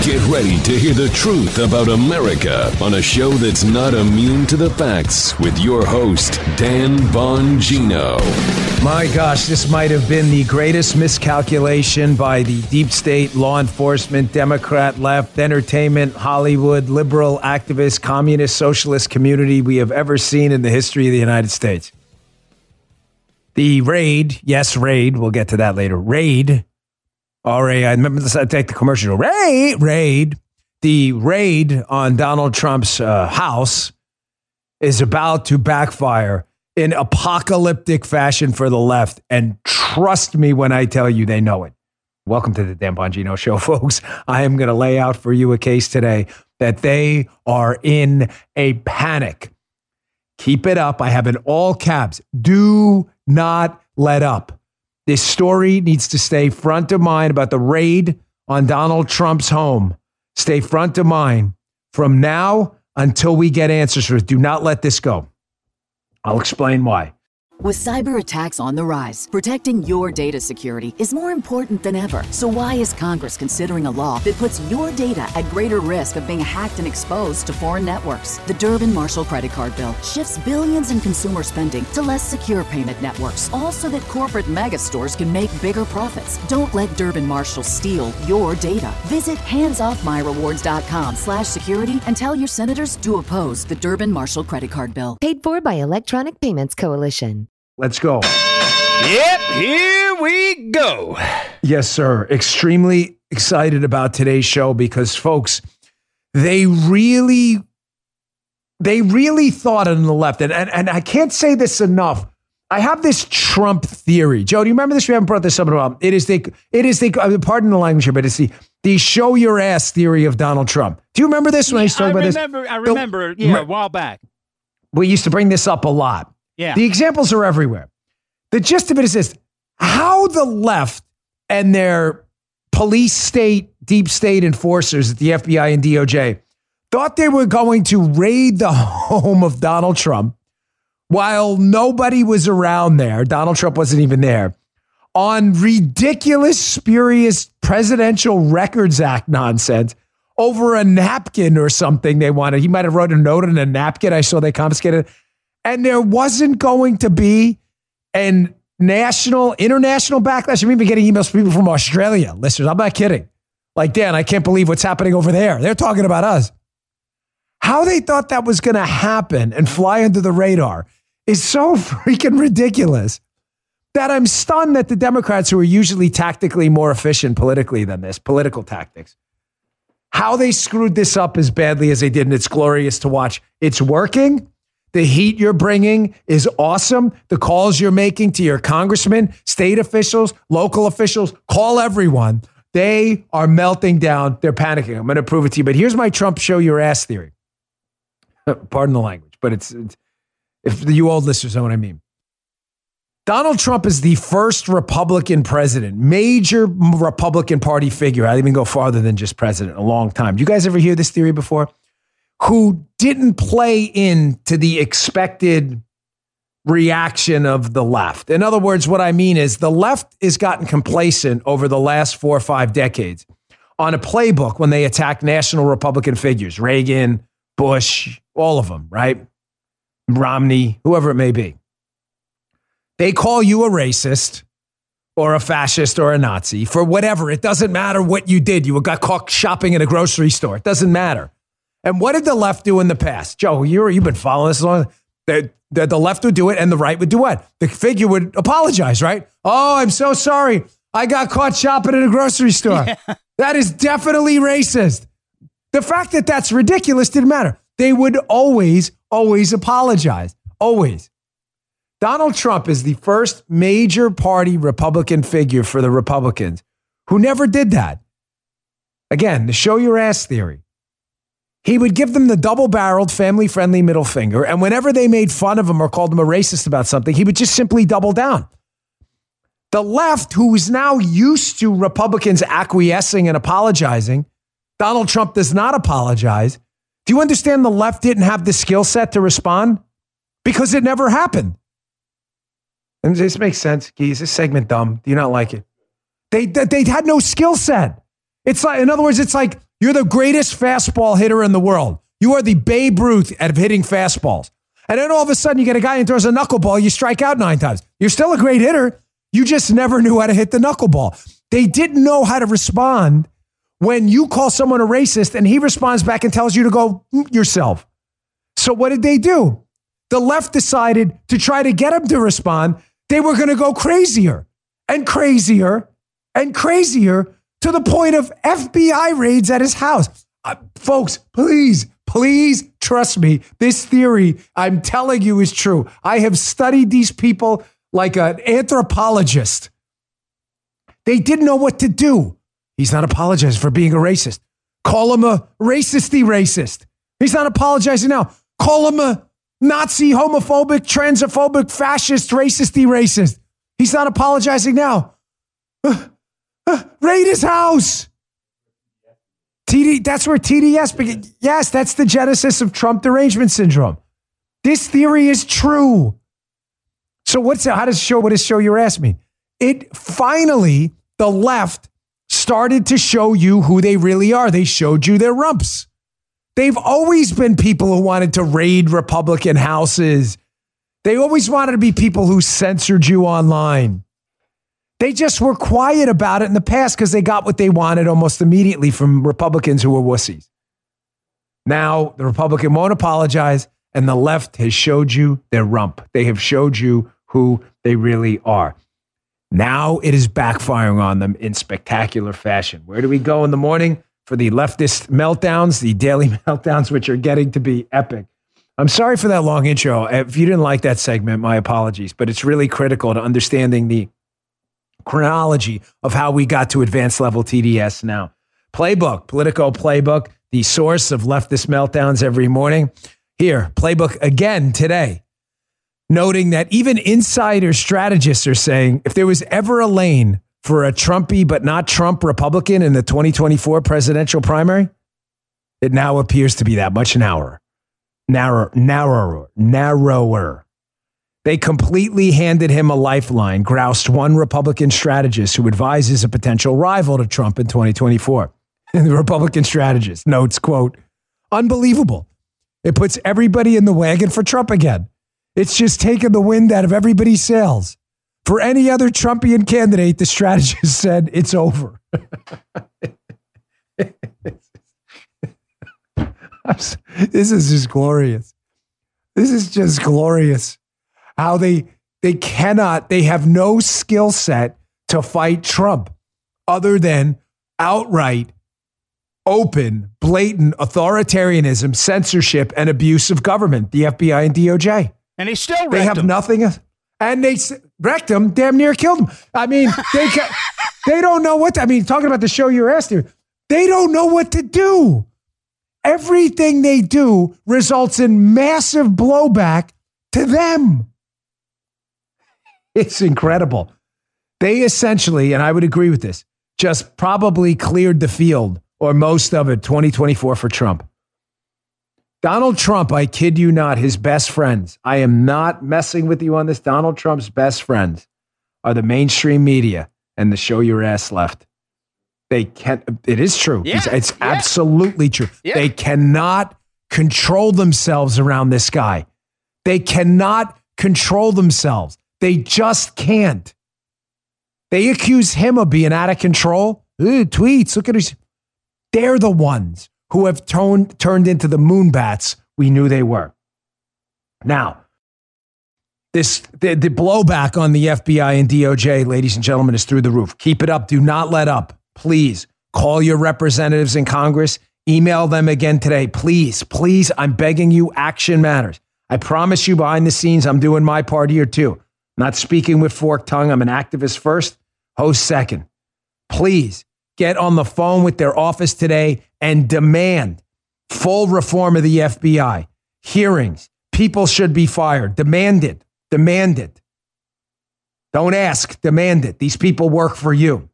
Get ready to hear the truth about America on a show that's not immune to the facts with your host, Dan Bongino. My gosh, this might have been the greatest miscalculation by the deep state, law enforcement, Democrat, left, entertainment, Hollywood, liberal, activist, communist, socialist community we have ever seen in the history of the United States. The raid, yes, raid, we'll get to that later. Raid, I remember this, I take the commercial. Raid. The raid on Donald Trump's house is about to backfire in apocalyptic fashion for the left. And trust me when I tell you they know it. Welcome to the Dan Bongino Show, folks. I am going to lay out for you a case today that they are in a panic. Keep it up. I have in all caps. Do not let up. This story needs to stay front of mind about the raid on Donald Trump's home. Stay front of mind from now until we get answers for it. Do not let this go. I'll explain why. With cyber attacks on the rise, protecting your data security is more important than ever. So why is Congress considering a law that puts your data at greater risk of being hacked and exposed to foreign networks? The Durbin-Marshall credit card bill shifts billions in consumer spending to less secure payment networks, all so that corporate mega stores can make bigger profits. Don't let Durbin-Marshall steal your data. Visit handsoffmyrewards.com/security and tell your senators to oppose the Durbin-Marshall credit card bill. Paid for by Electronic Payments Coalition. Let's go. Yep, here we go. Yes, sir. Extremely excited about today's show because, folks, they really thought on the left, and I can't say this enough. I have this Trump theory. Joe, do you remember this? We haven't brought this up in a while. It is the pardon the language here, but it's the show your ass theory of Donald Trump. Do you remember this when I used to talk about this? I remember, a while back. We used to bring this up a lot. Yeah. The examples are everywhere. The gist of it is this: how the left and their police state, deep state enforcers at the FBI and DOJ thought they were going to raid the home of Donald Trump while nobody was around there. Donald Trump wasn't even there. On ridiculous, spurious Presidential Records Act nonsense over a napkin or something they wanted. He might have wrote a note on a napkin. I saw they confiscated it. And there wasn't going to be an international backlash. I'm even getting emails from people from Australia. Listeners, I'm not kidding. Like, Dan, I can't believe what's happening over there. They're talking about us. How they thought that was going to happen and fly under the radar is so freaking ridiculous that I'm stunned that the Democrats, who are usually tactically more efficient politically than this, political tactics, how they screwed this up as badly as they did, and it's glorious to watch. It's working. The heat you're bringing is awesome. The calls you're making to your congressmen, state officials, local officials, call everyone. They are melting down. They're panicking. I'm going to prove it to you. But here's my Trump show your ass theory. Pardon the language, but it's if you old listeners know what I mean. Donald Trump is the first Republican president, major Republican Party figure. I'd even go farther than just president, a long time. Do you guys ever hear this theory before? Who didn't play into the expected reaction of the left. In other words, what I mean is the left has gotten complacent over the last 4 or 5 decades on a playbook when they attack national Republican figures, Reagan, Bush, all of them, right? Romney, whoever it may be. They call you a racist or a fascist or a Nazi for whatever. It doesn't matter what you did. You got caught shopping at a grocery store. It doesn't matter. And what did the left do in the past? Joe, you've been following this long. The left would do it and the right would do what? The figure would apologize, right? Oh, I'm so sorry. I got caught shopping at a grocery store. Yeah. That is definitely racist. The fact that that's ridiculous didn't matter. They would always apologize. Always. Donald Trump is the first major party Republican figure for the Republicans who never did that. Again, the show your ass theory. He would give them the double-barreled, family-friendly middle finger, and whenever they made fun of him or called him a racist about something, he would just simply double down. The left, who is now used to Republicans acquiescing and apologizing, Donald Trump does not apologize. Do you understand the left didn't have the skill set to respond? Because it never happened. And this makes sense. Is this segment dumb? Do you not like it? They had no skill set. It's like, in other words, it's like You're the greatest fastball hitter in the world. You are the Babe Ruth at hitting fastballs. And then all of a sudden you get a guy who throws a knuckleball, you strike out 9 times. You're still a great hitter. You just never knew how to hit the knuckleball. They didn't know how to respond when you call someone a racist and he responds back and tells you to go yourself. So what did they do? The left decided to try to get him to respond. They were going to go crazier and crazier and crazier to the point of FBI raids at his house. Folks, please trust me. This theory, I'm telling you, is true. I have studied these people like an anthropologist. They didn't know what to do. He's not apologizing for being a racist. Call him a racist. He's not apologizing now. Call him a Nazi, homophobic, transphobic, fascist, racist. He's not apologizing now. Raid his house. That's where TDS began. Yes, that's the genesis of Trump derangement syndrome. This theory is true. So what does show your ass mean? It finally, the left started to show you who they really are. They showed you their rumps. They've always been people who wanted to raid Republican houses. They always wanted to be people who censored you online. They just were quiet about it in the past because they got what they wanted almost immediately from Republicans who were wussies. Now the Republican won't apologize, and the left has showed you their rump. They have showed you who they really are. Now it is backfiring on them in spectacular fashion. Where do we go in the morning for the leftist meltdowns, the daily meltdowns, which are getting to be epic? I'm sorry for that long intro. If you didn't like that segment, my apologies, but it's really critical to understanding the chronology of how we got to advanced level TDS now. Playbook, Politico Playbook, the source of leftist meltdowns every morning. Here, Playbook again today, noting that even insider strategists are saying if there was ever a lane for a Trumpy but not Trump Republican in the 2024 presidential primary, it now appears to be that much narrower. They completely handed him a lifeline, groused one Republican strategist who advises a potential rival to Trump in 2024. And the Republican strategist notes, quote, unbelievable. It puts everybody in the wagon for Trump again. It's just taken the wind out of everybody's sails. For any other Trumpian candidate, the strategist said, it's over. This is just glorious. This is just glorious. How they have no skill set to fight Trump other than outright, open, blatant authoritarianism, censorship, and abuse of government, the FBI and DOJ. And he still wrecked They have him. nothing. And they wrecked him, damn near killed him. I mean, they don't know what talking about the show you asked here, they don't know what to do. Everything they do results in massive blowback to them. It's incredible. They essentially, and I would agree with this, just probably cleared the field, or most of it, 2024 for Trump. Donald Trump, I kid you not, his best friends, I am not messing with you on this, Donald Trump's best friends are the mainstream media and the show your ass left. They can't, it is true. Yeah, it's absolutely true. Yeah. They cannot control themselves around this guy. They cannot control themselves. They just can't. They accuse him of being out of control. Tweets, look at his. They're the ones who have turned into the moonbats we knew they were. Now, the blowback on the FBI and DOJ, ladies and gentlemen, is through the roof. Keep it up. Do not let up. Please call your representatives in Congress. Email them again today. Please, I'm begging you, action matters. I promise you behind the scenes, I'm doing my part here too. Not speaking with forked tongue. I'm an activist first, host second. Please get on the phone with their office today and demand full reform of the FBI. Hearings. People should be fired. Demand it. Demand it. Don't ask. Demand it. These people work for you.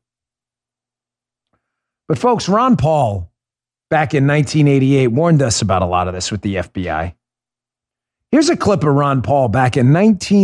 But folks, Ron Paul, back in 1988, warned us about a lot of this with the FBI. Here's a clip of Ron Paul back in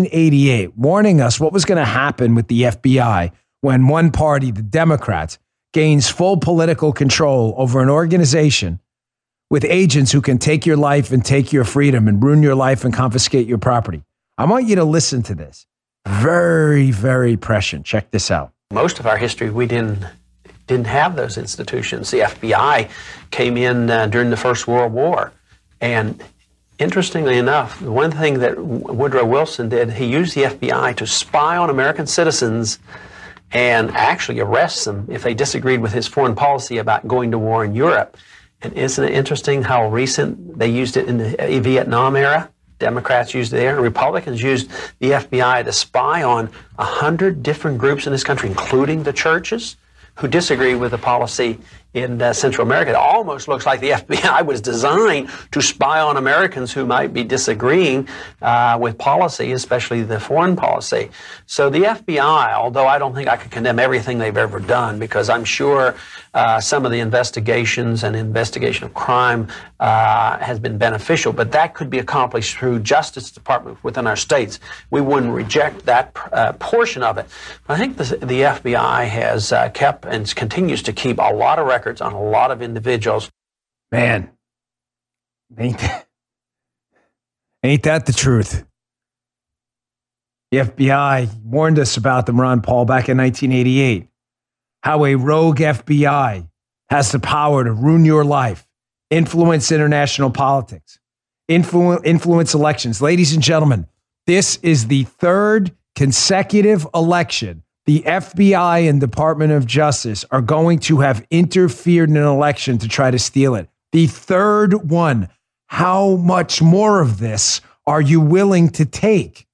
1988 warning us what was going to happen with the FBI when one party, the Democrats, gains full political control over an organization with agents who can take your life and take your freedom and ruin your life and confiscate your property. I want you to listen to this. Very, very prescient. Check this out. Most of our history, we didn't have those institutions. The FBI came in during the First World War. And interestingly enough, one thing that Woodrow Wilson did, he used the FBI to spy on American citizens and actually arrest them if they disagreed with his foreign policy about going to war in Europe. And isn't it interesting how recent they used it in the Vietnam era? Democrats used it there, and Republicans used the FBI to spy on 100 different groups in this country, including the churches, who disagree with the policy in Central America. It almost looks like the FBI was designed to spy on Americans who might be disagreeing with policy, especially the foreign policy. So the FBI, although I don't think I could condemn everything they've ever done, because I'm sure some of the investigations and investigation of crime has been beneficial, but that could be accomplished through Justice Department within our states. We wouldn't reject that portion of it. I think the FBI has kept and continues to keep a lot of records on a lot of individuals. Man, ain't that the truth? The FBI warned us about them, Ron Paul, back in 1988. How a rogue FBI has the power to ruin your life, influence international politics, influence elections. Ladies and gentlemen, this is the third consecutive election the FBI and Department of Justice are going to have interfered in an election to try to steal it. The third one. How much more of this are you willing to take?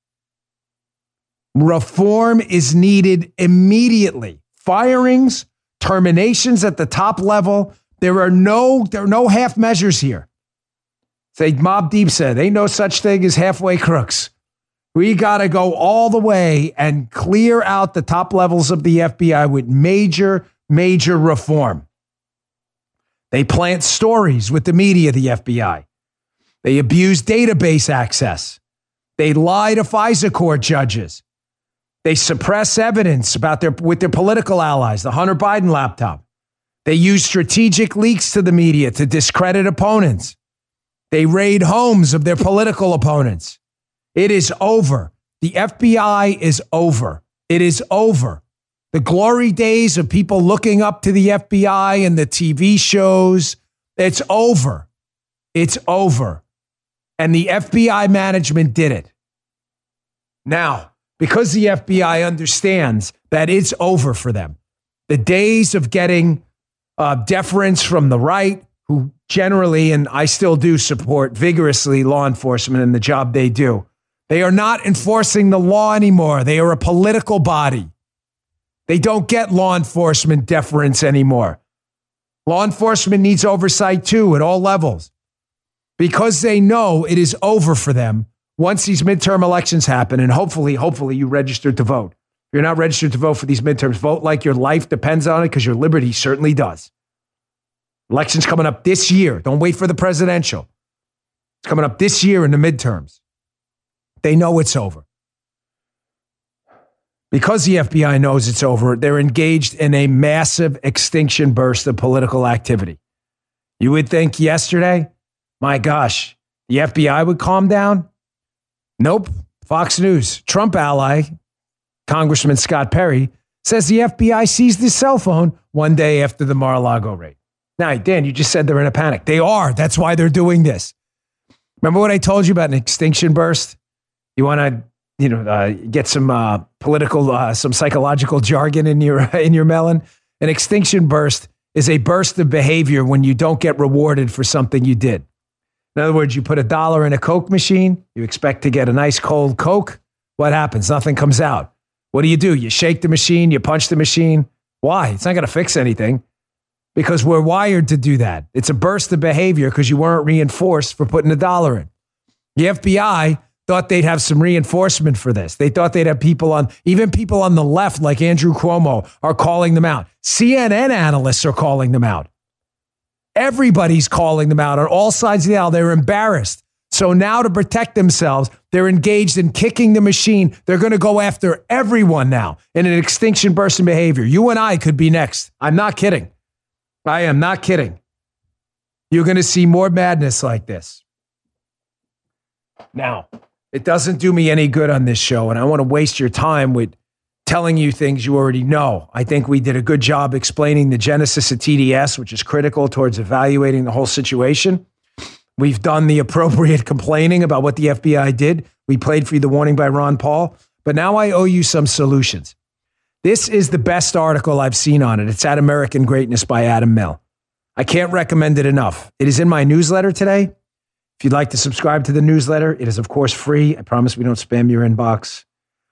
Reform is needed immediately. Firings, terminations at the top level. There are no half measures here. Say Mobb Deep said, ain't no such thing as halfway crooks. We got to go all the way and clear out the top levels of the FBI with major, major reform. They plant stories with the media, the FBI. They abuse database access. They lie to FISA court judges. They suppress evidence with their political allies, the Hunter Biden laptop. They use strategic leaks to the media to discredit opponents. They raid homes of their political opponents. It is over. The FBI is over. It is over. The glory days of people looking up to the FBI and the TV shows, it's over. It's over. And the FBI management did it. Now, because the FBI understands that it's over for them, the days of getting deference from the right, who generally, and I still do support vigorously law enforcement and the job they do, they are not enforcing the law anymore. They are a political body. They don't get law enforcement deference anymore. Law enforcement needs oversight too at all levels because they know it is over for them once these midterm elections happen. And hopefully you registered to vote. If you're not registered to vote for these midterms, vote like your life depends on it because your liberty certainly does. Elections coming up this year. Don't wait for the presidential. It's coming up this year in the midterms. They know it's over. Because the FBI knows it's over, they're engaged in a massive extinction burst of political activity. You would think yesterday, my gosh, the FBI would calm down? Nope. Fox News, Trump ally, Congressman Scott Perry, says the FBI seized his cell phone one day after the Mar-a-Lago raid. Now, Dan, you just said they're in a panic. They are. That's why they're doing this. Remember what I told you about an extinction burst? You want to, get some political, some psychological jargon in your melon? An extinction burst is a burst of behavior when you don't get rewarded for something you did. In other words, you put $1 in a Coke machine, you expect to get a nice cold Coke. What happens? Nothing comes out. What do? You shake the machine, you punch the machine. Why? It's not going to fix anything because we're wired to do that. It's a burst of behavior because you weren't reinforced for putting $1 in. The FBI thought they'd have some reinforcement for this. They thought they'd have even people on the left like Andrew Cuomo are calling them out. CNN analysts are calling them out. Everybody's calling them out on all sides of the aisle. They're embarrassed. So now to protect themselves, they're engaged in kicking the machine. They're going to go after everyone now in an extinction burst in behavior. You and I could be next. I'm not kidding. I am not kidding. You're going to see more madness like this. Now, it doesn't do me any good on this show, and I want to waste your time with telling you things you already know. I think we did a good job explaining the genesis of TDS, which is critical towards evaluating the whole situation. We've done the appropriate complaining about what the FBI did. We played for you the warning by Ron Paul, but now I owe you some solutions. This is the best article I've seen on it. It's at American Greatness by Adam Mill. I can't recommend it enough. It is in my newsletter today. If you'd like to subscribe to the newsletter, it is, of course, free. I promise we don't spam your inbox.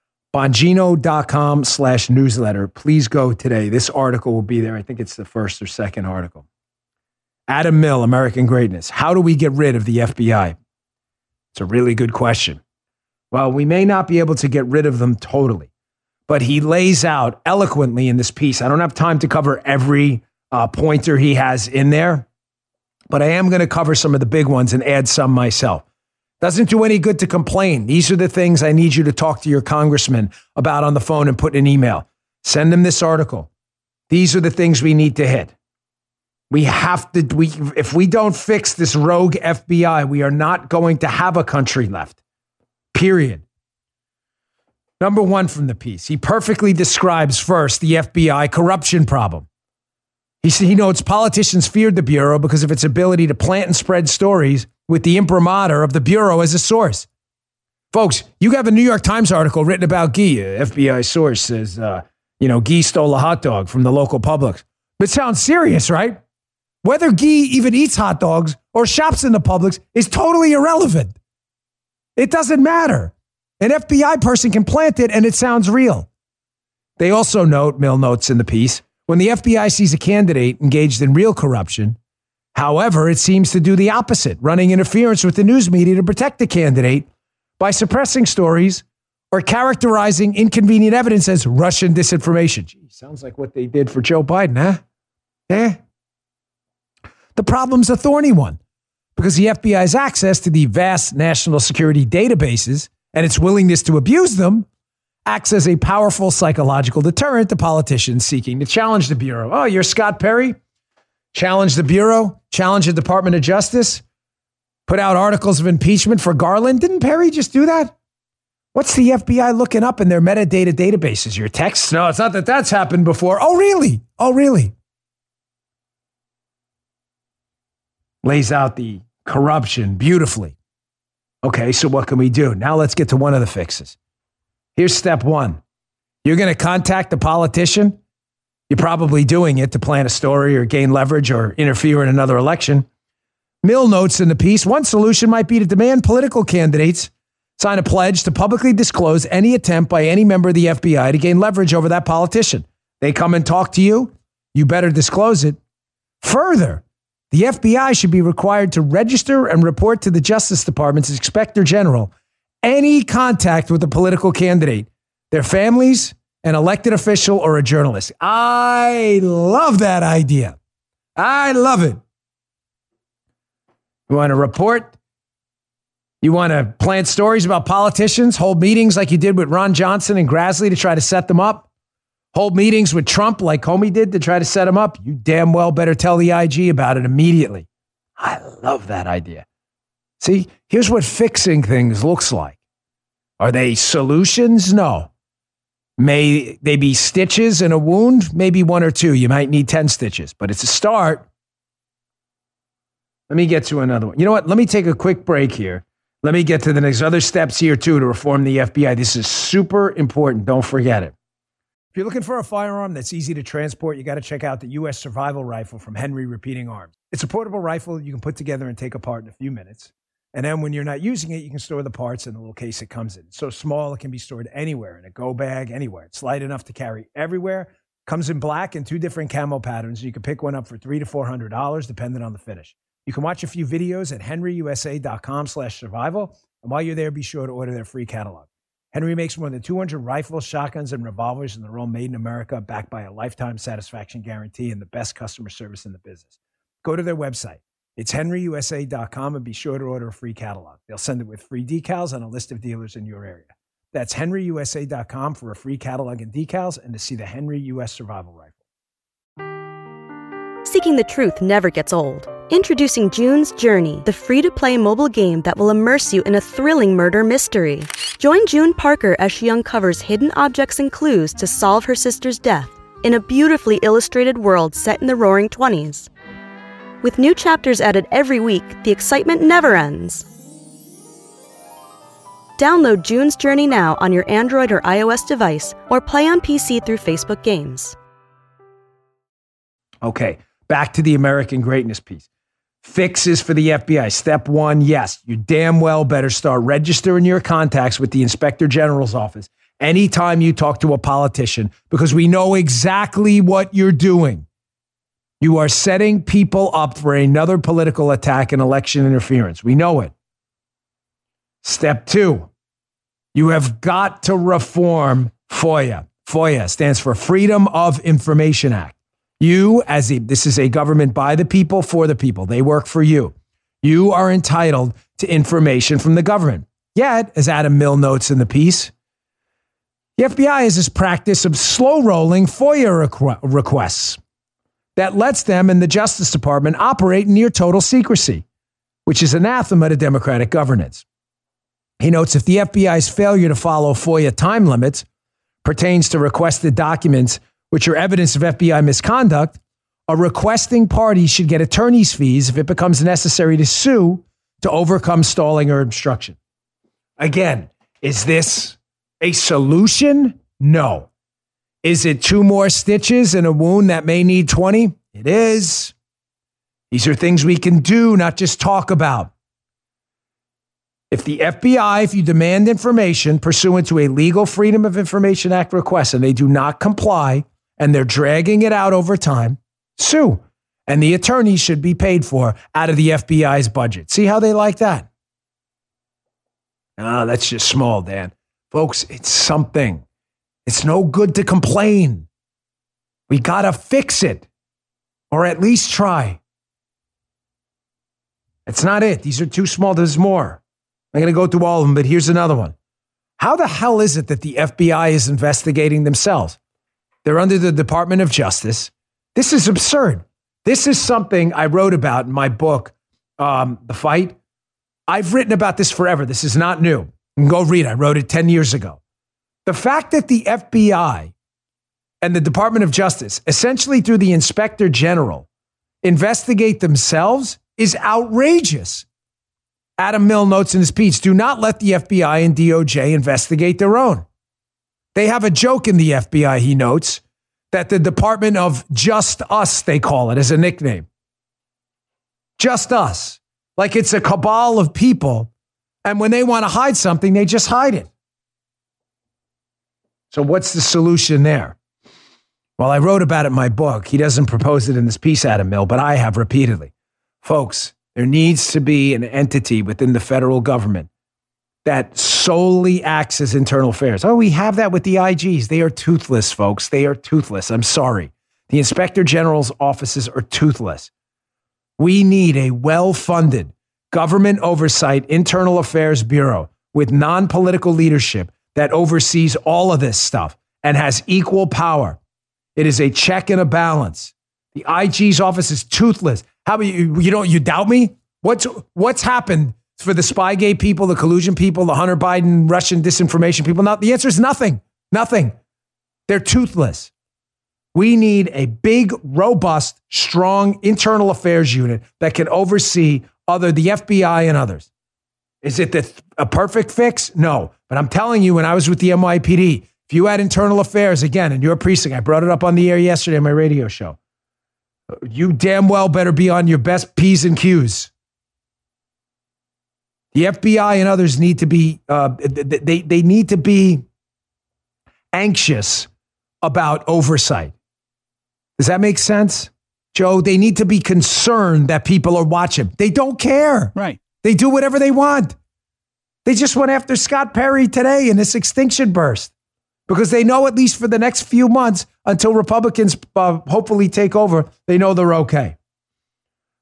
Bongino.com/newsletter. Please go today. This article will be there. I think it's the first or second article. Adam Mill, American Greatness. How do we get rid of the FBI? It's a really good question. Well, we may not be able to get rid of them totally, but he lays out eloquently in this piece. I don't have time to cover every pointer he has in there, but I am going to cover some of the big ones and add some myself. Doesn't do any good to complain. These are the things I need you to talk to your congressman about on the phone and put in an email. Send them this article. These are the things we need to hit. We have to, if we don't fix this rogue FBI, we are not going to have a country left. Period. Number one from the piece, he perfectly describes first the FBI corruption problem. He notes politicians feared the Bureau because of its ability to plant and spread stories with the imprimatur of the Bureau as a source. Folks, you have a New York Times article written about Guy. FBI source says, Guy stole a hot dog from the local Publix. It sounds serious, right? Whether Guy even eats hot dogs or shops in the Publix is totally irrelevant. It doesn't matter. An FBI person can plant it and it sounds real. They also note, Mill notes in the piece, when the FBI sees a candidate engaged in real corruption, however, it seems to do the opposite, running interference with the news media to protect the candidate by suppressing stories or characterizing inconvenient evidence as Russian disinformation. Gee, sounds like what they did for Joe Biden, huh? The problem's a thorny one because the FBI's access to the vast national security databases and its willingness to abuse them acts as a powerful psychological deterrent to politicians seeking to challenge the Bureau. Oh, you're Scott Perry? Challenge the Bureau? Challenge the Department of Justice? Put out articles of impeachment for Garland? Didn't Perry just do that? What's the FBI looking up in their metadata databases? Your texts? No, it's not that that's happened before. Oh, really? Oh, really? Lays out the corruption beautifully. Okay, so what can we do? Now let's get to one of the fixes. Here's step one. You're going to contact the politician. You're probably doing it to plant a story or gain leverage or interfere in another election. Mill notes in the piece, one solution might be to demand political candidates sign a pledge to publicly disclose any attempt by any member of the FBI to gain leverage over that politician. They come and talk to you, you better disclose it. Further, the FBI should be required to register and report to the Justice Department's Inspector General any contact with a political candidate, their families, an elected official, or a journalist. I love that idea. I love it. You want to report? You want to plant stories about politicians, hold meetings like you did with Ron Johnson and Grassley to try to set them up? Hold meetings with Trump like Comey did to try to set him up? You damn well better tell the IG about it immediately. I love that idea. See, here's what fixing things looks like. Are they solutions? No. May they be stitches in a wound? Maybe one or two. You might need 10 stitches, but it's a start. Let me get to another one. You know what? Let me take a quick break here. Let me get to the next other steps here, too, to reform the FBI. This is super important. Don't forget it. If you're looking for a firearm that's easy to transport, you got to check out the U.S. Survival Rifle from Henry Repeating Arms. It's a portable rifle you can put together and take apart in a few minutes. And then when you're not using it, you can store the parts in the little case it comes in. It's so small, it can be stored anywhere, in a go bag, anywhere. It's light enough to carry everywhere. Comes in black and 2 different camo patterns. You can pick one up for $300 to $400, depending on the finish. You can watch a few videos at henryusa.com/survival. And while you're there, be sure to order their free catalog. Henry makes more than 200 rifles, shotguns, and revolvers, and they're all made in America, backed by a lifetime satisfaction guarantee and the best customer service in the business. Go to their website. It's henryusa.com, and be sure to order a free catalog. They'll send it with free decals and a list of dealers in your area. That's henryusa.com for a free catalog and decals and to see the Henry U.S. Survival Rifle. Seeking the truth never gets old. Introducing June's Journey, the free-to-play mobile game that will immerse you in a thrilling murder mystery. Join June Parker as she uncovers hidden objects and clues to solve her sister's death in a beautifully illustrated world set in the Roaring '20s. With new chapters added every week, the excitement never ends. Download June's Journey now on your Android or iOS device, or play on PC through Facebook Games. Okay, back to the American greatness piece. Fixes for the FBI. Step one, yes, you damn well better start registering your contacts with the Inspector General's office anytime you talk to a politician, because we know exactly what you're doing. You are setting people up for another political attack and election interference. We know it. Step two, you have got to reform FOIA. FOIA stands for Freedom of Information Act. You, this is a government by the people, for the people. They work for you. You are entitled to information from the government. Yet, as Adam Mill notes in the piece, the FBI has this practice of slow-rolling FOIA requests that lets them and the Justice Department operate in near total secrecy, which is anathema to democratic governance. He notes if the FBI's failure to follow FOIA time limits pertains to requested documents which are evidence of FBI misconduct, a requesting party should get attorney's fees if it becomes necessary to sue to overcome stalling or obstruction. Again, is this a solution? No. Is it 2 more stitches in a wound that may need 20? It is. These are things we can do, not just talk about. If the FBI, if you demand information pursuant to a legal Freedom of Information Act request and they do not comply and they're dragging it out over time, sue. And the attorney should be paid for out of the FBI's budget. See how they like that? Oh, that's just small, Dan. Folks, it's something. It's no good to complain. We got to fix it, or at least try. It's not it. These are too small. There's more. I'm going to go through all of them, but here's another one. How the hell is it that the FBI is investigating themselves? They're under the Department of Justice. This is absurd. This is something I wrote about in my book, The Fight. I've written about this forever. This is not new. You can go read it. I wrote it 10 years ago. The fact that the FBI and the Department of Justice, essentially through the Inspector General, investigate themselves is outrageous. Adam Mill notes in his piece, do not let the FBI and DOJ investigate their own. They have a joke in the FBI, he notes, that the Department of Just Us, they call it as a nickname. Just us. Like it's a cabal of people. And when they want to hide something, they just hide it. So what's the solution there? Well, I wrote about it in my book. He doesn't propose it in this piece, Adam Mill, but I have repeatedly. Folks, there needs to be an entity within the federal government that solely acts as internal affairs. Oh, we have that with the IGs. They are toothless, folks. They are toothless. I'm sorry. The Inspector General's offices are toothless. We need a well-funded government oversight internal affairs bureau with non-political leadership that oversees all of this stuff and has equal power. It is a check and a balance. The IG's office is toothless. How about you doubt me? What's happened for the Spygate people, the collusion people, the Hunter Biden Russian disinformation people? Now, the answer is nothing. Nothing. They're toothless. We need a big, robust, strong internal affairs unit that can oversee the FBI and others. Is it a perfect fix? No. But I'm telling you, when I was with the NYPD, if you had internal affairs, again, in your precinct, I brought it up on the air yesterday on my radio show, you damn well better be on your best P's and Q's. The FBI and others need to be, they need to be anxious about oversight. Does that make sense, Joe? They need to be concerned that people are watching. They don't care. Right. They do whatever they want. They just went after Scott Perry today in this extinction burst because they know, at least for the next few months, until Republicans hopefully take over, they know they're okay.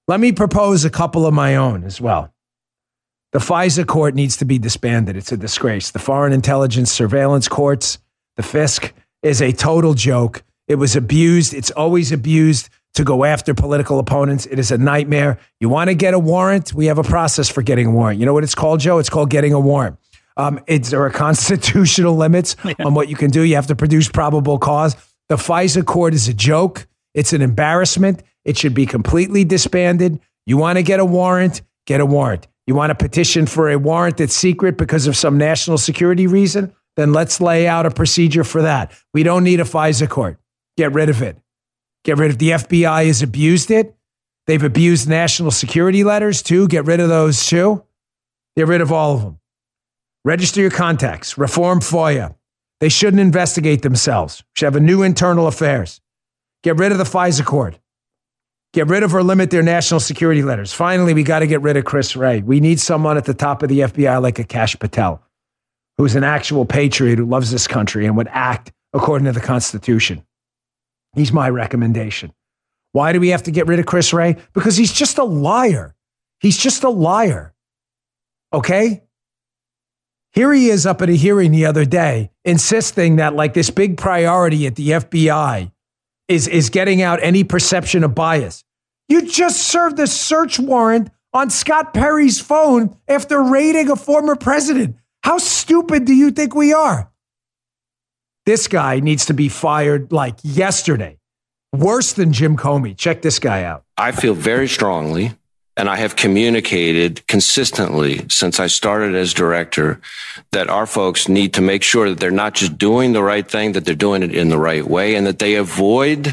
Let me propose a couple of my own as well. The FISA court needs to be disbanded. It's a disgrace. The foreign intelligence surveillance courts, the FISC, is a total joke. It was abused. It's always abused to go after political opponents. It is a nightmare. You want to get a warrant? We have a process for getting a warrant. You know what it's called, Joe? It's called getting a warrant. There are constitutional limits on what you can do. You have to produce probable cause. The FISA court is a joke. It's an embarrassment. It should be completely disbanded. You want to get a warrant? Get a warrant. You want to petition for a warrant that's secret because of some national security reason? Then let's lay out a procedure for that. We don't need a FISA court. Get rid of it. Get rid of the FBI has abused it. They've abused national security letters too. Get rid of those too. Get rid of all of them. Register your contacts. Reform FOIA. They shouldn't investigate themselves. Should have a new internal affairs. Get rid of the FISA court. Get rid of or limit their national security letters. Finally, we got to get rid of Chris Wray. We need someone at the top of the FBI like a Kash Patel, who's an actual patriot who loves this country and would act according to the Constitution. He's my recommendation. Why do we have to get rid of Chris Wray? Because he's just a liar. He's just a liar. Okay? Here he is up at a hearing the other day, insisting that like this big priority at the FBI is getting out any perception of bias. You just served a search warrant on Scott Perry's phone after raiding a former president. How stupid do you think we are? This guy needs to be fired like yesterday. Worse than Jim Comey. Check this guy out. I feel very strongly, and I have communicated consistently since I started as director, that our folks need to make sure that they're not just doing the right thing, that they're doing it in the right way, and that they avoid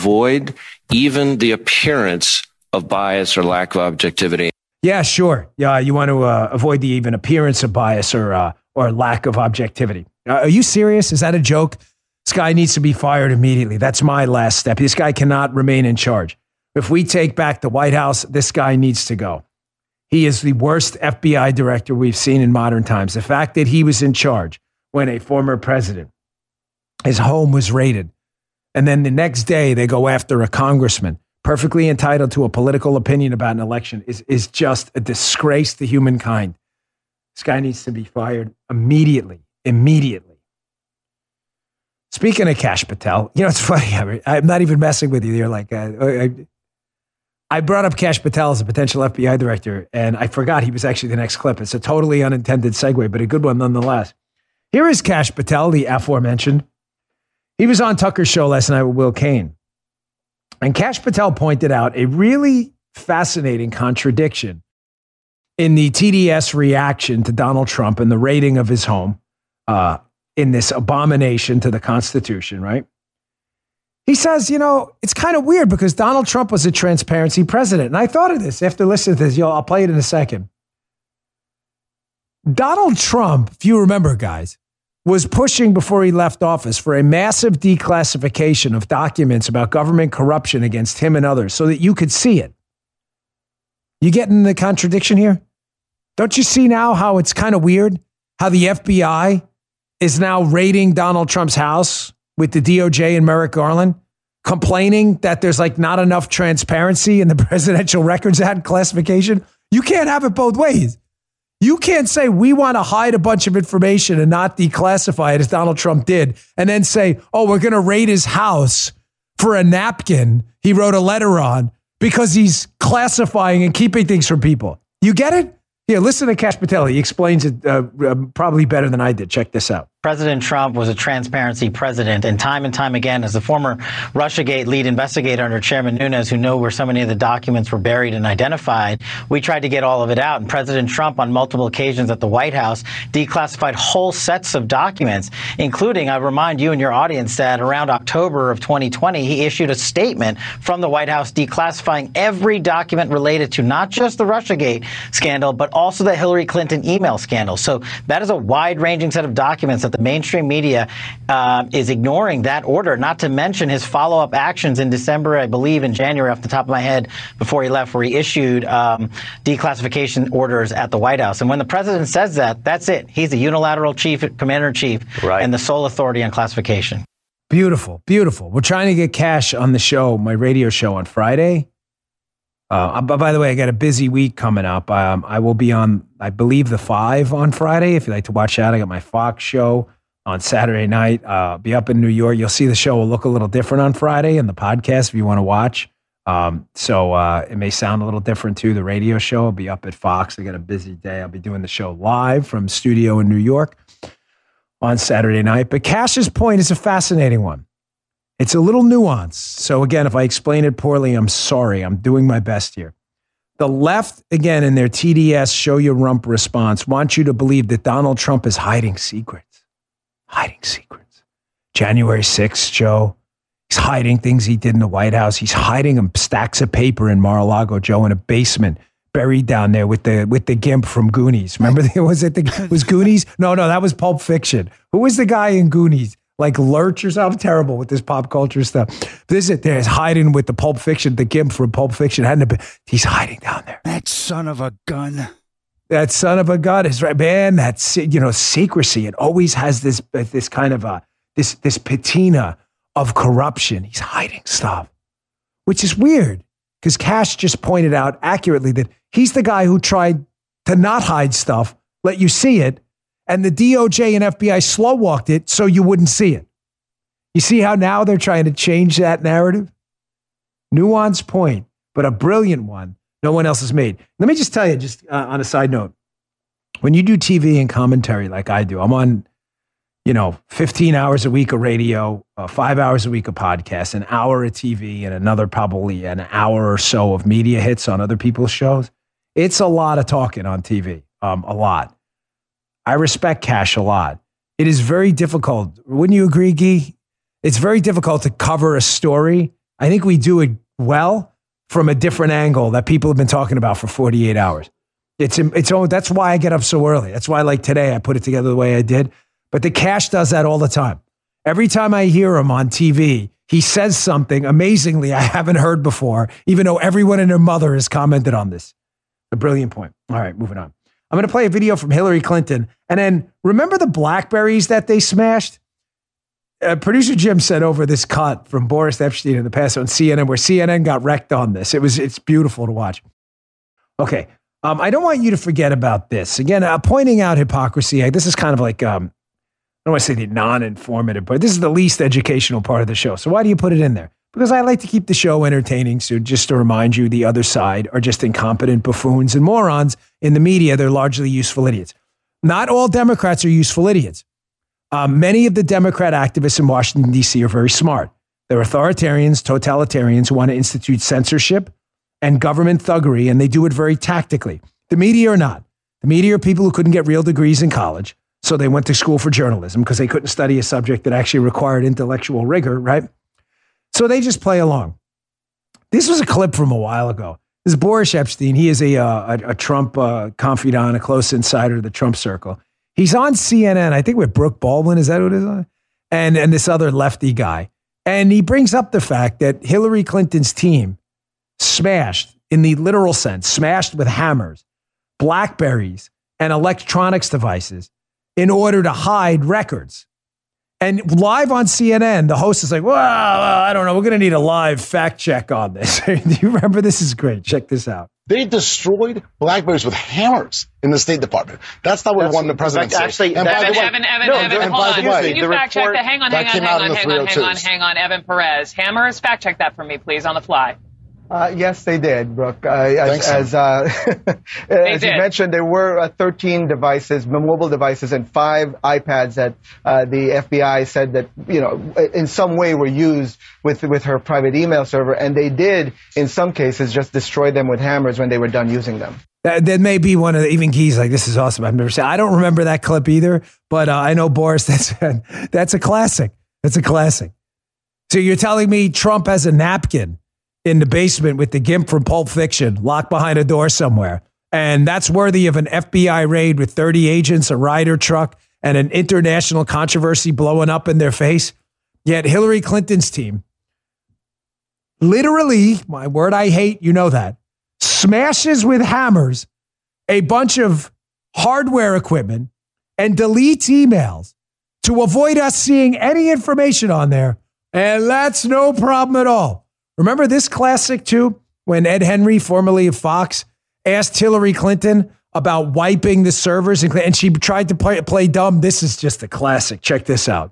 even the appearance of bias or lack of objectivity. Yeah, sure. Yeah, you want to avoid the even appearance of bias or lack of objectivity. Are you serious? Is that a joke? This guy needs to be fired immediately. That's my last step. This guy cannot remain in charge. If we take back the White House, this guy needs to go. He is the worst FBI director we've seen in modern times. The fact that he was in charge when a former president, his home was raided, and then the next day they go after a congressman, perfectly entitled to a political opinion about an election, is just a disgrace to humankind. This guy needs to be fired immediately. Speaking of Kash Patel, you know, it's funny. I'm not even messing with you. You're like, I brought up Kash Patel as a potential FBI director, and I forgot he was actually the next clip. It's a totally unintended segue, but a good one nonetheless. Here is Kash Patel, the aforementioned. He was on Tucker's show last night with Will Cain. And Kash Patel pointed out a really fascinating contradiction in the TDS reaction to Donald Trump and the raiding of his home in this abomination to the Constitution, right? He says, you know, it's kind of weird because Donald Trump was a transparency president. And I thought of this after listening to this. I'll play it in a second. Donald Trump, if you remember, guys, was pushing before he left office for a massive declassification of documents about government corruption against him and others so that you could see it. You getting the contradiction here? Don't you see now how it's kind of weird? How the FBI is now raiding Donald Trump's house with the DOJ and Merrick Garland, complaining that there's like not enough transparency in the Presidential Records Act classification. You can't have it both ways. You can't say we want to hide a bunch of information and not declassify it as Donald Trump did, and then say, oh, we're going to raid his house for a napkin he wrote a letter on because he's classifying and keeping things from people. You get it? Here, listen to Kash Patel. He explains it probably better than I did. Check this out. President Trump was a transparency president, and time again, as the former Russiagate lead investigator under Chairman Nunes, who knew where so many of the documents were buried and identified, we tried to get all of it out. And President Trump, on multiple occasions at the White House, declassified whole sets of documents, including, I remind you and your audience that around October of 2020, he issued a statement from the White House declassifying every document related to not just the Russiagate scandal, but also the Hillary Clinton email scandal. So that is a wide-ranging set of documents that the mainstream media is ignoring that order, not to mention his follow-up actions in December, I believe in January off the top of my head, before he left, where he issued declassification orders at the White House. And when the president says that, that's it. He's the unilateral commander-in-chief, right, and the sole authority on classification. Beautiful, beautiful. We're trying to get Kash on the show, my radio show on Friday. By the way, I got a busy week coming up. I will be on, I believe, the 5 on Friday. If you'd like to watch that, I got my Fox show on Saturday night. Be up in New York. You'll see the show will look a little different on Friday, and the podcast if you want to watch. So it may sound a little different too. The radio show will be up at Fox. I got a busy day. I'll be doing the show live from studio in New York on Saturday night. But Cash's point is a fascinating one. It's a little nuanced. So again, if I explain it poorly, I'm sorry. I'm doing my best here. The left, again, in their TDS show your rump response, wants you to believe that Donald Trump is hiding secrets. Hiding secrets. January 6th, Joe. He's hiding things he did in the White House. He's hiding stacks of paper in Mar-a-Lago, Joe, in a basement, buried down there with the gimp from Goonies. Remember, was Goonies? No, that was Pulp Fiction. Who was the guy in Goonies? Like Lurch or something? Terrible with this pop culture stuff. There's hiding with the Pulp Fiction, the gimp from Pulp Fiction. He's hiding down there. That son of a gun. That son of a gun is right, man. That's, secrecy. It always has this kind of this patina of corruption. He's hiding stuff, which is weird because Cash just pointed out accurately that he's the guy who tried to not hide stuff, let you see it, and the DOJ and FBI slow walked it so you wouldn't see it. You see how now they're trying to change that narrative? Nuanced point, but a brilliant one no one else has made. Let me just tell you, on a side note, when you do TV and commentary like I do, I'm on 15 hours a week of radio, 5 hours a week of podcasts, an hour of TV, and another probably an hour or so of media hits on other people's shows. It's a lot of talking on TV, a lot. I respect Cash a lot. It is very difficult. Wouldn't you agree, Guy? It's very difficult to cover a story. I think we do it well from a different angle that people have been talking about for 48 hours. That's why I get up so early. That's why, like today, I put it together the way I did. But the Cash does that all the time. Every time I hear him on TV, he says something amazingly I haven't heard before, even though everyone and their mother has commented on this. A brilliant point. All right, moving on. I'm going to play a video from Hillary Clinton. And then remember the Blackberries that they smashed? Producer Jim sent over this cut from Boris Epstein in the past on CNN, where CNN got wrecked on this. It's beautiful to watch. Okay. I don't want you to forget about this. Again, pointing out hypocrisy. This is kind of like, I don't want to say the non-informative, but this is the least educational part of the show. So why do you put it in there? Because I like to keep the show entertaining. So just to remind you, the other side are just incompetent buffoons and morons. In the media, they're largely useful idiots. Not all Democrats are useful idiots. Many of the Democrat activists in Washington, D.C. are very smart. They're authoritarians, totalitarians who want to institute censorship and government thuggery, and they do it very tactically. The media are not. The media are people who couldn't get real degrees in college, so they went to school for journalism because they couldn't study a subject that actually required intellectual rigor, right? So they just play along. This was a clip from a while ago. This is Boris Epstein. He is a Trump confidant, a close insider of the Trump circle. He's on CNN, I think with Brooke Baldwin. Is that what it is? And this other lefty guy. And he brings up the fact that Hillary Clinton's team smashed, in the literal sense, smashed with hammers, Blackberries, and electronics devices in order to hide records. And live on CNN, the host is like, well, I don't know. We're going to need a live fact check on this. Do you remember? This is great. Check this out. They destroyed Blackberries with hammers in the State Department. That's not what one of the presidents said. Actually, Evan, hold on. Can you fact check that? Hang on, Evan Perez. Hammers, fact check that for me, please, on the fly. Yes, they did, Brooke. As you mentioned, there were 13 devices, mobile devices, and 5 iPads that the FBI said that, in some way were used with her private email server. And they did, in some cases, just destroy them with hammers when they were done using them. That may be one of the, even Key's like, this is awesome. I've never seen. I don't remember that clip either, but I know, Boris, that's a classic. That's a classic. So you're telling me Trump has a napkin in the basement with the gimp from Pulp Fiction locked behind a door somewhere, and that's worthy of an FBI raid with 30 agents, a Ryder truck, and an international controversy blowing up in their face? Yet Hillary Clinton's team, literally, my word I hate, you know that, smashes with hammers a bunch of hardware equipment and deletes emails to avoid us seeing any information on there. And that's no problem at all. Remember this classic too? when Ed Henry, formerly of Fox, asked Hillary Clinton about wiping the servers and she tried to play dumb? This is just a classic. Check this out.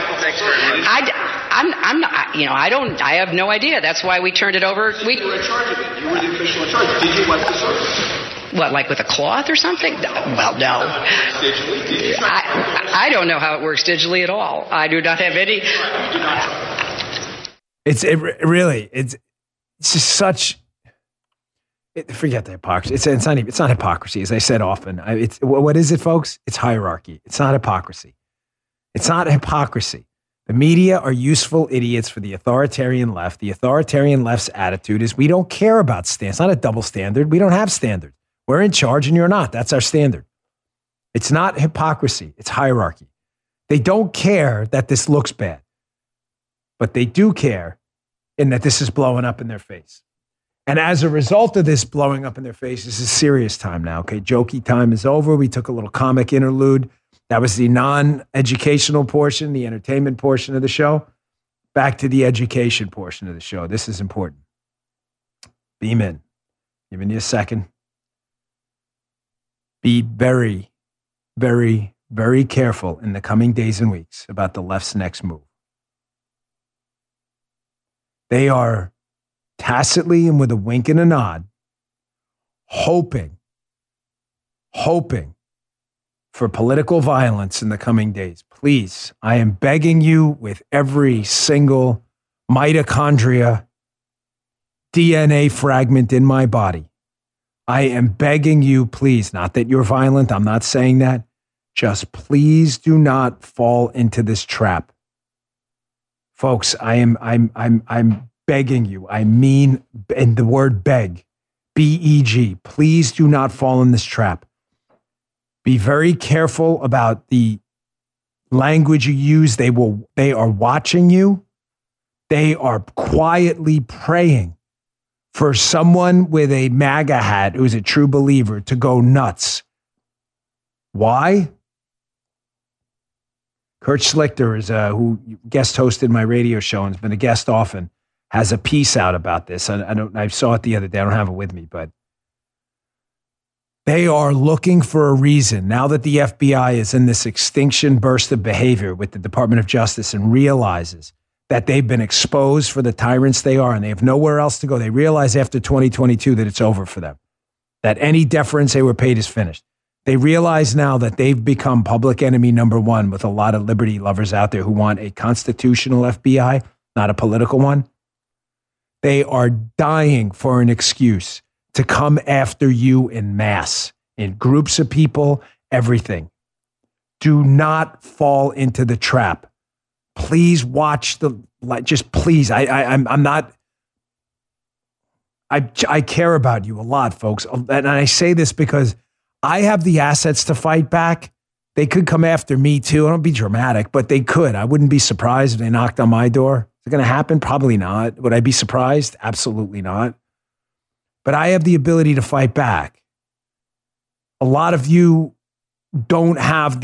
I'm not, I have no idea. That's why we turned it over. You were in charge of it. You were the official in charge. Did you wipe the servers? What, like with a cloth or something? Well, no. I don't know how it works digitally at all. I do not have any. It's just such. Forget the hypocrisy. It's not hypocrisy, as I said often. What is it, folks? It's hierarchy. It's not hypocrisy. It's not hypocrisy. The media are useful idiots for the authoritarian left. The authoritarian left's attitude is we don't care about standards. It's not a double standard. We don't have standards. We're in charge and you're not. That's our standard. It's not hypocrisy. It's hierarchy. They don't care that this looks bad, but they do care in that this is blowing up in their face. And as a result of this blowing up in their face, this is serious time now. Okay, jokey time is over. We took a little comic interlude. That was the non-educational portion, the entertainment portion of the show. Back to the education portion of the show. This is important. Beam in. Giving you a second. Be very, very, very careful in the coming days and weeks about the left's next move. They are tacitly and with a wink and a nod, hoping for political violence in the coming days. Please, I am begging you with every single mitochondria, DNA fragment in my body. I am begging you, please, not that you're violent. I'm not saying that. Just please do not fall into this trap. Folks, I'm begging you. I mean, and the word beg, B-E-G. Please do not fall in this trap. Be very careful about the language you use. They are watching you. They are quietly praying for someone with a MAGA hat who's a true believer to go nuts. Why? Kurt Schlichter is who guest hosted my radio show and has been a guest often, has a piece out about this. I saw it the other day. I don't have it with me, but they are looking for a reason now that the FBI is in this extinction burst of behavior with the Department of Justice and realizes that they've been exposed for the tyrants they are and they have nowhere else to go. They realize after 2022 that it's over for them, that any deference they were paid is finished. They realize now that they've become public enemy number one with a lot of liberty lovers out there who want a constitutional FBI, not a political one. They are dying for an excuse to come after you in mass, in groups of people, everything. Do not fall into the trap. Please watch just please. I'm not, I care about you a lot, folks. And I say this because I have the assets to fight back. They could come after me too. I don't be dramatic, but they could. I wouldn't be surprised if they knocked on my door. Is it going to happen? Probably not. Would I be surprised? Absolutely not. But I have the ability to fight back. A lot of you don't have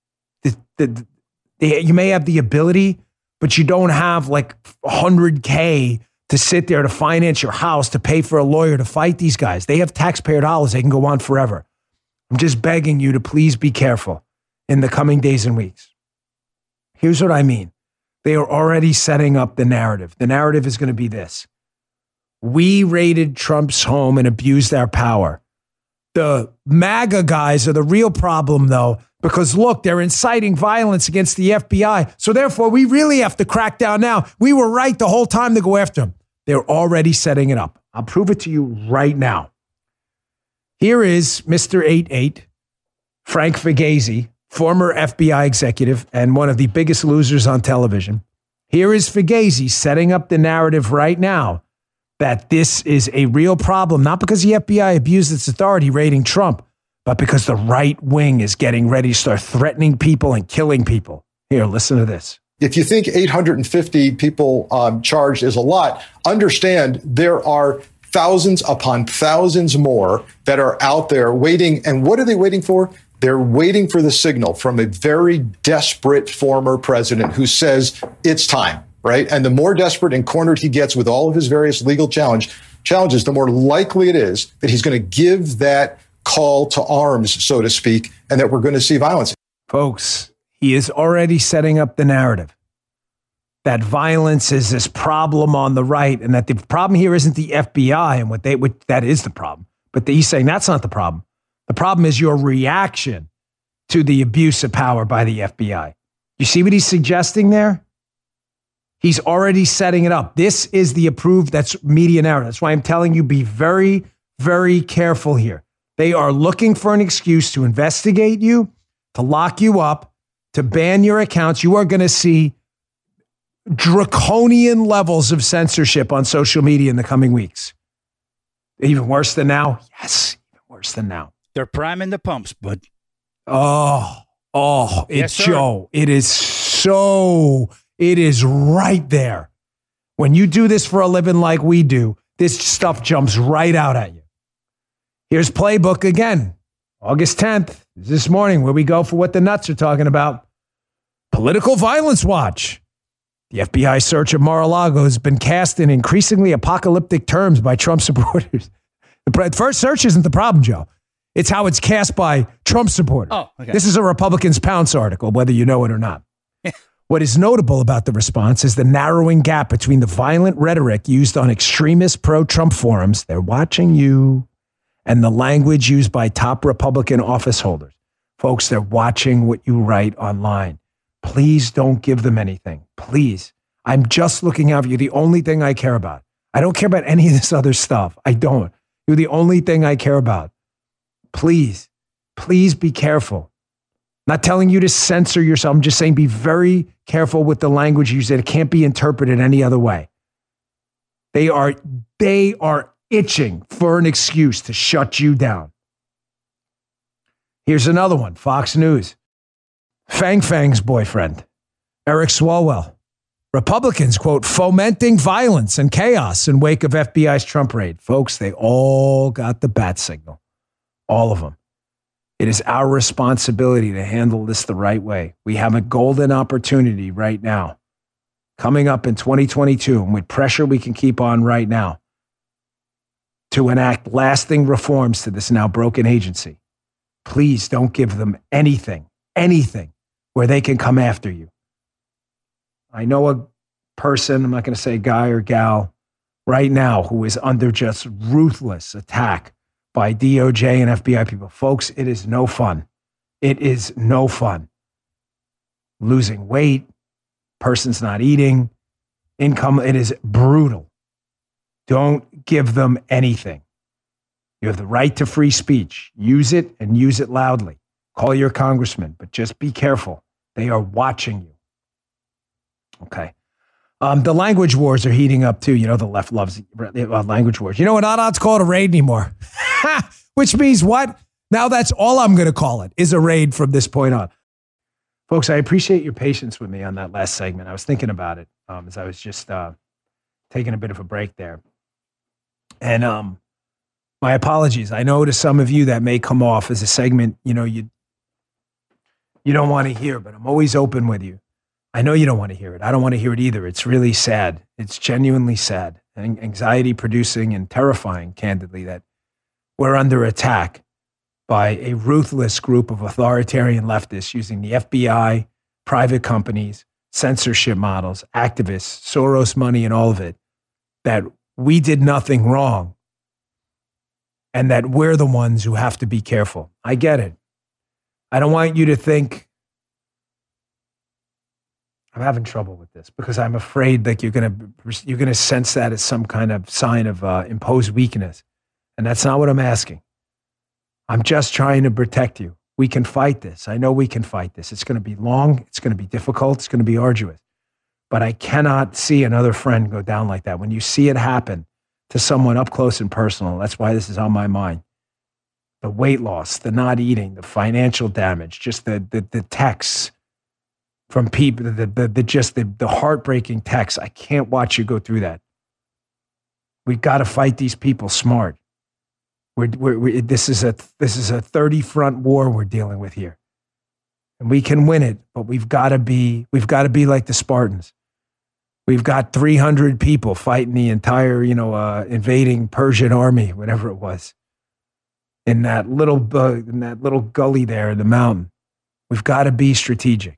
you may have the ability, but you don't have like $100K to sit there to finance your house, to pay for a lawyer to fight these guys. They have taxpayer dollars. They can go on forever. I'm just begging you to please be careful in the coming days and weeks. Here's what I mean. They are already setting up the narrative. The narrative is going to be this. We raided Trump's home and abused our power. The MAGA guys are the real problem, though, because, look, they're inciting violence against the FBI. So, therefore, we really have to crack down now. We were right the whole time to go after them. They're already setting it up. I'll prove it to you right now. Here is Mr. 88, Frank Figliuzzi, former FBI executive and one of the biggest losers on television. Here is Figliuzzi setting up the narrative right now that this is a real problem, not because the FBI abused its authority raiding Trump, but because the right wing is getting ready to start threatening people and killing people. Here, listen to this. If you think 850 people charged is a lot, understand there are thousands upon thousands more that are out there waiting. And what are they waiting for? They're waiting for the signal from a very desperate former president who says it's time. Right. And the more desperate and cornered he gets with all of his various legal challenge, challenges, the more likely it is that he's going to give that call to arms, so to speak, and that we're going to see violence. Folks, he is already setting up the narrative that violence is this problem on the right, and that the problem here isn't the FBI and that is the problem. But he's saying that's not the problem. The problem is your reaction to the abuse of power by the FBI. You see what he's suggesting there? He's already setting it up. This is the approved, that's media narrative. That's why I'm telling you, be very, very careful here. They are looking for an excuse to investigate you, to lock you up, to ban your accounts. You are going to see draconian levels of censorship on social media in the coming weeks. Even worse than now? Yes, even worse than now. They're priming the pumps, bud. It's yes, Joe. It is right there. When you do this for a living like we do, this stuff jumps right out at you. Here's Playbook again. August 10th, this morning, where we go for what the nuts are talking about. Political Violence Watch. The FBI search of Mar-a-Lago has been cast in increasingly apocalyptic terms by Trump supporters. The first search isn't the problem, Joe. It's how it's cast by Trump supporters. Oh, okay. This is a Republicans Pounce article, whether you know it or not. What is notable about the response is the narrowing gap between the violent rhetoric used on extremist pro-Trump forums, they're watching you, and the language used by top Republican office holders. Folks, they're watching what you write online. Please don't give them anything. Please. I'm just looking out for you. The only thing I care about. I don't care about any of this other stuff. I don't. You're the only thing I care about. Please, please be careful. Not telling you to censor yourself. I'm just saying be very careful with the language you use. It can't be interpreted any other way. They are itching for an excuse to shut you down. Here's another one. Fox News. Fang's boyfriend, Eric Swalwell. Republicans, quote, fomenting violence and chaos in wake of FBI's Trump raid. Folks, they all got the bat signal. All of them. It is our responsibility to handle this the right way. We have a golden opportunity right now, coming up in 2022, and with pressure we can keep on right now, to enact lasting reforms to this now broken agency. Please don't give them anything where they can come after you. I know a person, I'm not going to say guy or gal, right now who is under just ruthless attack by DOJ and FBI people. Folks, it is no fun. It is no fun. Losing weight, person's not eating, income, it is brutal. Don't give them anything. You have the right to free speech. Use it and use it loudly. Call your congressman, but just be careful. They are watching you. Okay. The language wars are heating up too. You know, the left loves language wars. You know, we're not allowed to call it a raid anymore. Which means what? Now that's all I'm going to call it, is a raid from this point on. Folks, I appreciate your patience with me on that last segment. I was thinking about it as I was just taking a bit of a break there. And my apologies. I know to some of you that may come off as a segment, you know, you don't want to hear, but I'm always open with you. I know you don't want to hear it. I don't want to hear it either. It's really sad. It's genuinely sad and anxiety producing and terrifying, candidly, that we're under attack by a ruthless group of authoritarian leftists using the FBI, private companies, censorship models, activists, Soros money, and all of it, that we did nothing wrong and that we're the ones who have to be careful. I get it. I don't want you to think I'm having trouble with this because I'm afraid that you're gonna sense that as some kind of sign of imposed weakness. And that's not what I'm asking. I'm just trying to protect you. We can fight this. I know we can fight this. It's going to be long. It's going to be difficult. It's going to be arduous. But I cannot see another friend go down like that. When you see it happen to someone up close and personal, that's why this is on my mind. The weight loss, the not eating, the financial damage, just the texts from people, the heartbreaking texts. I can't watch you go through that. We've got to fight these people smart. This is a 30-front war we're dealing with here, and we can win it. But we've got to be like the Spartans. We've got 300 people fighting the entire, invading Persian army, whatever it was, in that little gully there in the mountain. We've got to be strategic.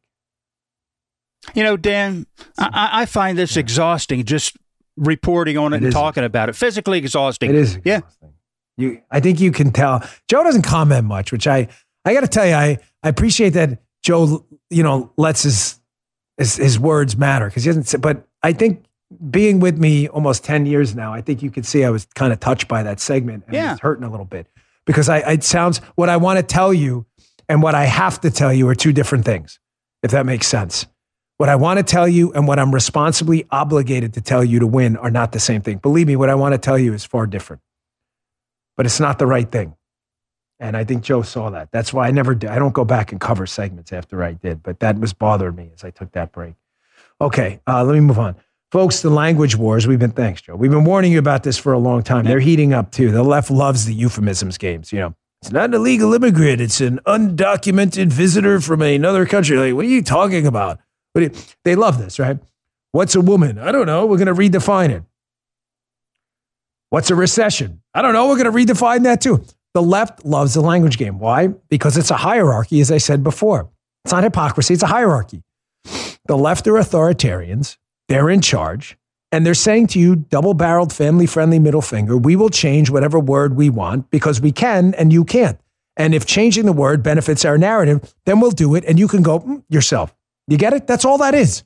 Dan, I find this exhausting, just reporting on it and talking about it. Physically exhausting. It is exhausting. Yeah. I think you can tell. Joe doesn't comment much, which I got to tell you, I appreciate that Joe, lets his words matter because he doesn't. But I think being with me almost 10 years now, I think you could see I was kind of touched by that segment and it's hurting a little bit because it sounds what I want to tell you and what I have to tell you are two different things, if that makes sense. What I want to tell you and what I'm responsibly obligated to tell you to win are not the same thing. Believe me, what I want to tell you is far different, but it's not the right thing. And I think Joe saw that. That's why I don't go back and cover segments after I did, but that was bothering me as I took that break. Okay, let me move on. Folks, the language wars, thanks, Joe. We've been warning you about this for a long time. They're heating up too. The left loves the euphemisms games, It's not an illegal immigrant. It's an undocumented visitor from another country. Like, what are you talking about? They love this, right? What's a woman? I don't know. We're going to redefine it. What's a recession? I don't know. We're going to redefine that too. The left loves the language game. Why? Because it's a hierarchy, as I said before. It's not hypocrisy. It's a hierarchy. The left are authoritarians. They're in charge. And they're saying to you, double-barreled, family-friendly middle finger, we will change whatever word we want because we can and you can't. And if changing the word benefits our narrative, then we'll do it and you can go yourself. You get it? That's all that is.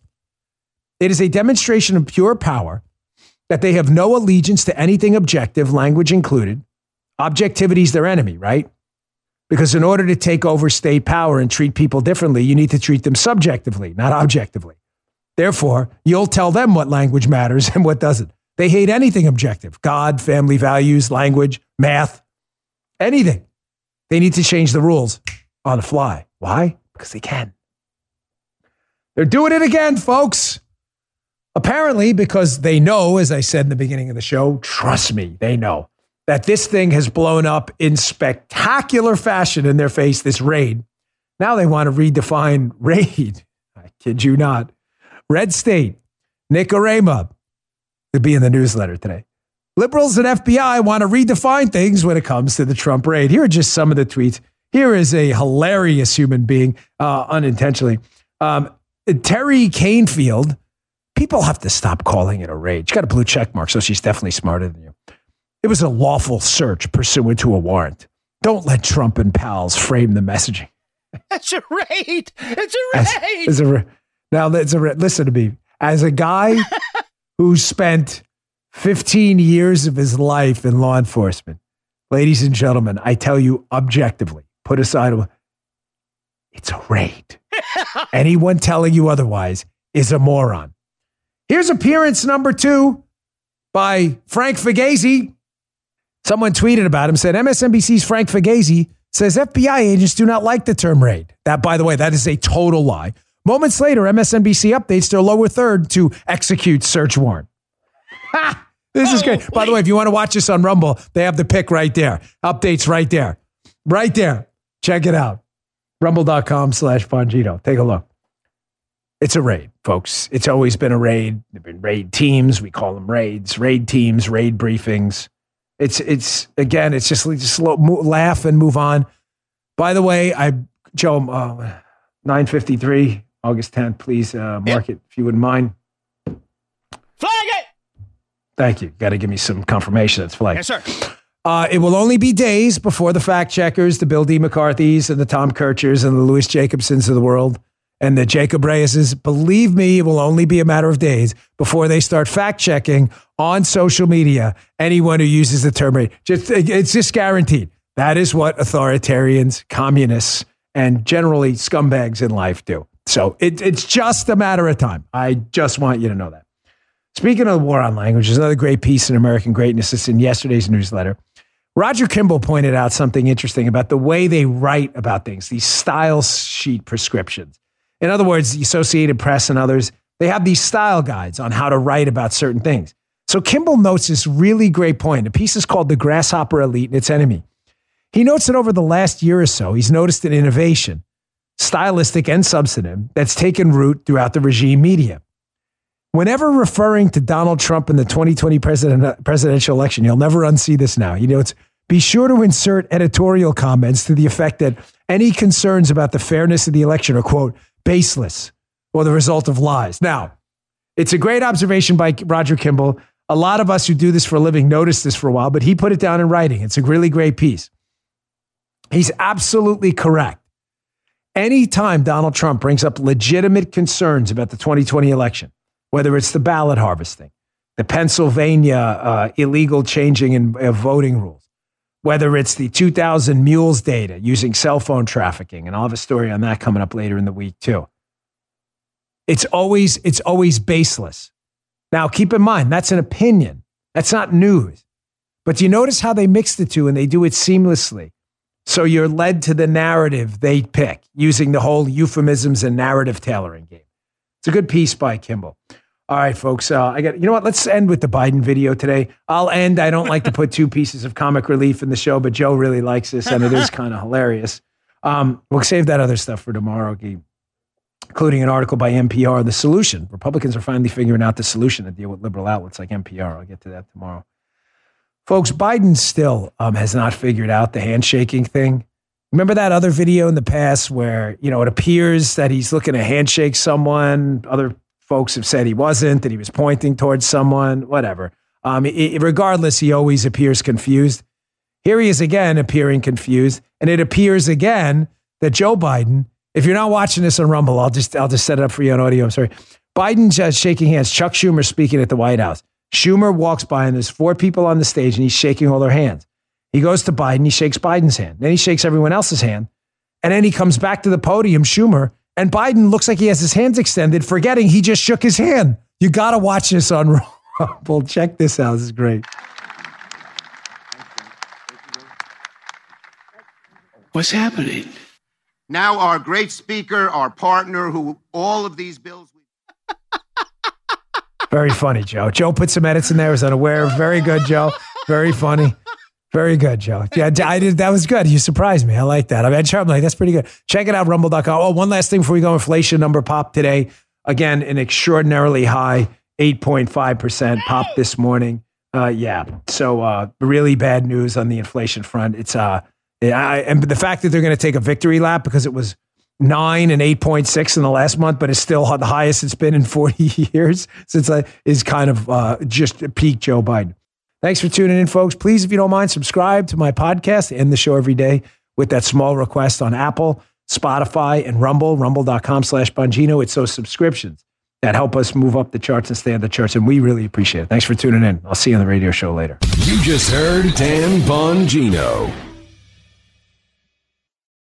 It is a demonstration of pure power that they have no allegiance to anything objective, language included. Objectivity is their enemy, right? Because in order to take over state power and treat people differently, you need to treat them subjectively, not objectively. Therefore, you'll tell them what language matters and what doesn't. They hate anything objective. God, family values, language, math, anything. They need to change the rules on the fly. Why? Because they can. They're doing it again, folks. Apparently, because they know, as I said in the beginning of the show, trust me, they know that this thing has blown up in spectacular fashion in their face, this raid. Now they want to redefine raid. I kid you not. Red State, Nicaragua, it'll be in the newsletter today. Liberals and FBI want to redefine things when it comes to the Trump raid. Here are just some of the tweets. Here is a hilarious human being, unintentionally. Terry Canefield, people have to stop calling it a raid. She got a blue check mark, so she's definitely smarter than you. It was a lawful search pursuant to a warrant. Don't let Trump and pals frame the messaging. It's a raid. It's a raid. Listen to me. As a guy who spent 15 years of his life in law enforcement, ladies and gentlemen, I tell you objectively, put aside, it's a raid. Anyone telling you otherwise is a moron. Here's appearance number 2 by Frank Fagazi. Someone tweeted about him, said MSNBC's Frank Fagazi says FBI agents do not like the term raid. That, by the way, that is a total lie. Moments later, MSNBC updates their lower third to execute search warrant. Ha! This is great. By the way, if you want to watch this on Rumble, they have the pic right there. Updates right there. Right there. Check it out. Rumble.com/Bongino. Take a look. It's a raid, folks. It's always been a raid. There have been raid teams. We call them raids. Raid teams, raid briefings. It's again, it's just laugh and move on. By the way, Joe, 9:53, August 10th, please mark it if you wouldn't mind. Flag it! Thank you. Got to give me some confirmation that's flagged. Yes, sir. It will only be days before the fact checkers, the Bill D. McCarthys and the Tom Kirchers and the Louis Jacobsons of the world and the Jacob Reyeses. Believe me, it will only be a matter of days before they start fact checking on social media anyone who uses the term raid. It's just guaranteed. That is what authoritarians, communists, and generally scumbags in life do. So it's just a matter of time. I just want you to know that. Speaking of the war on language, there's another great piece in American Greatness. It's in yesterday's newsletter. Roger Kimball pointed out something interesting about the way they write about things, these style sheet prescriptions. In other words, the Associated Press and others, they have these style guides on how to write about certain things. So Kimball notes this really great point. The piece is called The Grasshopper Elite and Its Enemy. He notes that over the last year or so, he's noticed an innovation, stylistic and substantive, that's taken root throughout the regime media. Whenever referring to Donald Trump in the 2020 presidential election, you'll never unsee this now. Be sure to insert editorial comments to the effect that any concerns about the fairness of the election are, quote, baseless or the result of lies. Now, it's a great observation by Roger Kimball. A lot of us who do this for a living noticed this for a while, but he put it down in writing. It's a really great piece. He's absolutely correct. Anytime Donald Trump brings up legitimate concerns about the 2020 election, whether it's the ballot harvesting, the Pennsylvania illegal changing in voting rules, whether it's the 2,000 mules data using cell phone trafficking, and I'll have a story on that coming up later in the week too. It's always baseless. Now, keep in mind, that's an opinion. That's not news. But do you notice how they mix the two and they do it seamlessly? So you're led to the narrative they pick using the whole euphemisms and narrative tailoring game. It's a good piece by Kimball. All right, folks. You know what? Let's end with the Biden video today. I'll end. I don't like to put two pieces of comic relief in the show, but Joe really likes this, and it is kind of hilarious. We'll save that other stuff for tomorrow, including an article by NPR, The Solution. Republicans are finally figuring out the solution to deal with liberal outlets like NPR. I'll get to that tomorrow. Folks, Biden still has not figured out the handshaking thing. Remember that other video in the past where, it appears that he's looking to handshake someone? Other folks have said he wasn't, that he was pointing towards someone, whatever. Regardless, he always appears confused. Here he is again appearing confused. And it appears again that Joe Biden, if you're not watching this on Rumble, I'll just set it up for you on audio. I'm sorry. Biden's shaking hands. Chuck Schumer speaking at the White House. Schumer walks by and there's 4 people on the stage and he's shaking all their hands. He goes to Biden. He shakes Biden's hand. Then he shakes everyone else's hand. And then he comes back to the podium, Schumer, and Biden looks like he has his hands extended, forgetting he just shook his hand. You got to watch this on Rumble. Check this out. This is great. What's happening? Now our great speaker, our partner, who all of these bills... Very funny, Joe. Joe put some edits in there. I was unaware. Very good, Joe. Very funny. Very good, Joe. Yeah, I did. That was good. You surprised me. I like that. I'm like, that's pretty good. Check it out, rumble.com. Oh, one last thing before we go. Inflation number popped today. Again, an extraordinarily high 8.5% pop this morning. So really bad news on the inflation front. It's and the fact that they're going to take a victory lap because it was 9 and 8.6 in the last month, but it's still the highest it's been in 40 years since is kind of just peak Joe Biden. Thanks for tuning in, folks. Please, if you don't mind, subscribe to my podcast and the show every day with that small request on Apple, Spotify, and Rumble, rumble.com/Bongino. It's those subscriptions that help us move up the charts and stay on the charts, and we really appreciate it. Thanks for tuning in. I'll see you on the radio show later. You just heard Dan Bongino.